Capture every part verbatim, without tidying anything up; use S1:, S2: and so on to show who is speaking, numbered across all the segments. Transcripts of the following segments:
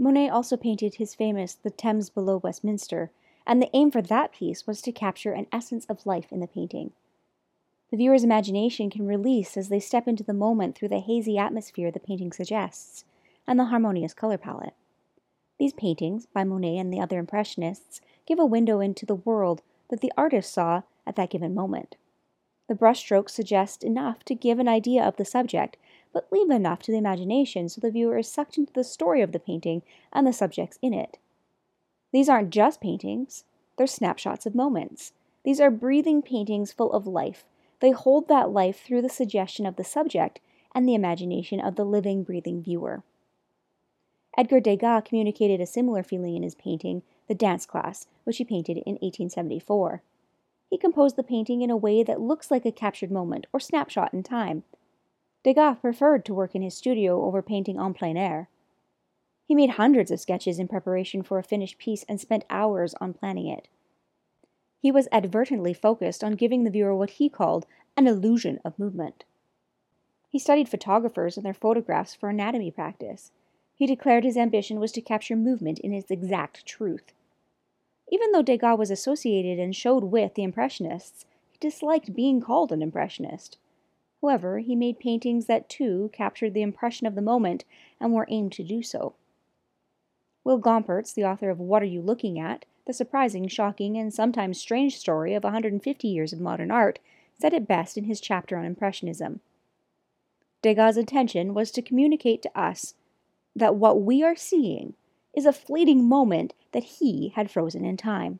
S1: Monet also painted his famous The Thames Below Westminster, and the aim for that piece was to capture an essence of life in the painting. The viewer's imagination can release as they step into the moment through the hazy atmosphere the painting suggests, and the harmonious color palette. These paintings, by Monet and the other Impressionists, give a window into the world that the artist saw at that given moment. The brushstrokes suggest enough to give an idea of the subject, but leave enough to the imagination so the viewer is sucked into the story of the painting and the subjects in it. These aren't just paintings, they're snapshots of moments. These are breathing paintings full of life. They hold that life through the suggestion of the subject and the imagination of the living, breathing viewer. Edgar Degas communicated a similar feeling in his painting, The Dance Class, which he painted in eighteen seventy-four. He composed the painting in a way that looks like a captured moment or snapshot in time. Degas preferred to work in his studio over painting en plein air. He made hundreds of sketches in preparation for a finished piece and spent hours on planning it. He was advertently focused on giving the viewer what he called an illusion of movement. He studied photographers and their photographs for anatomy practice. He declared his ambition was to capture movement in its exact truth. Even though Degas was associated and showed with the Impressionists, he disliked being called an Impressionist. However, he made paintings that, too, captured the impression of the moment and were aimed to do so. Will Gompertz, the author of What Are You Looking At?, the surprising, shocking, and sometimes strange story of one hundred fifty years of modern art, said it best in his chapter on Impressionism. Degas' intention was to communicate to us that what we are seeing is a fleeting moment that he had frozen in time.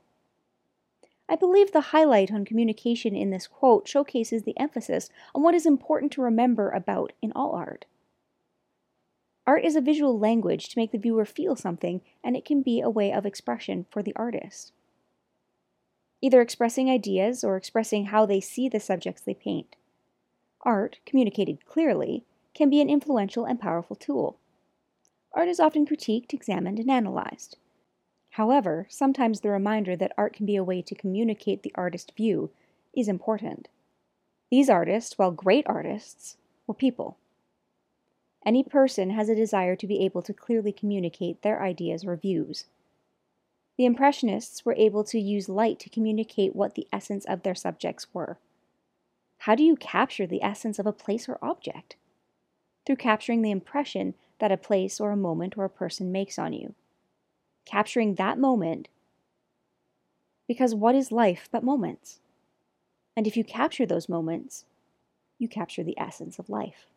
S1: I believe the highlight on communication in this quote showcases the emphasis on what is important to remember about in all art. Art is a visual language to make the viewer feel something, and it can be a way of expression for the artist. Either expressing ideas or expressing how they see the subjects they paint. Art, communicated clearly, can be an influential and powerful tool. Art is often critiqued, examined, and analyzed. However, sometimes the reminder that art can be a way to communicate the artist's view is important. These artists, while great artists, were people. Any person has a desire to be able to clearly communicate their ideas or views. The Impressionists were able to use light to communicate what the essence of their subjects were. How do you capture the essence of a place or object? Through capturing the impression that a place or a moment or a person makes on you. Capturing that moment, because what is life but moments? And if you capture those moments, you capture the essence of life.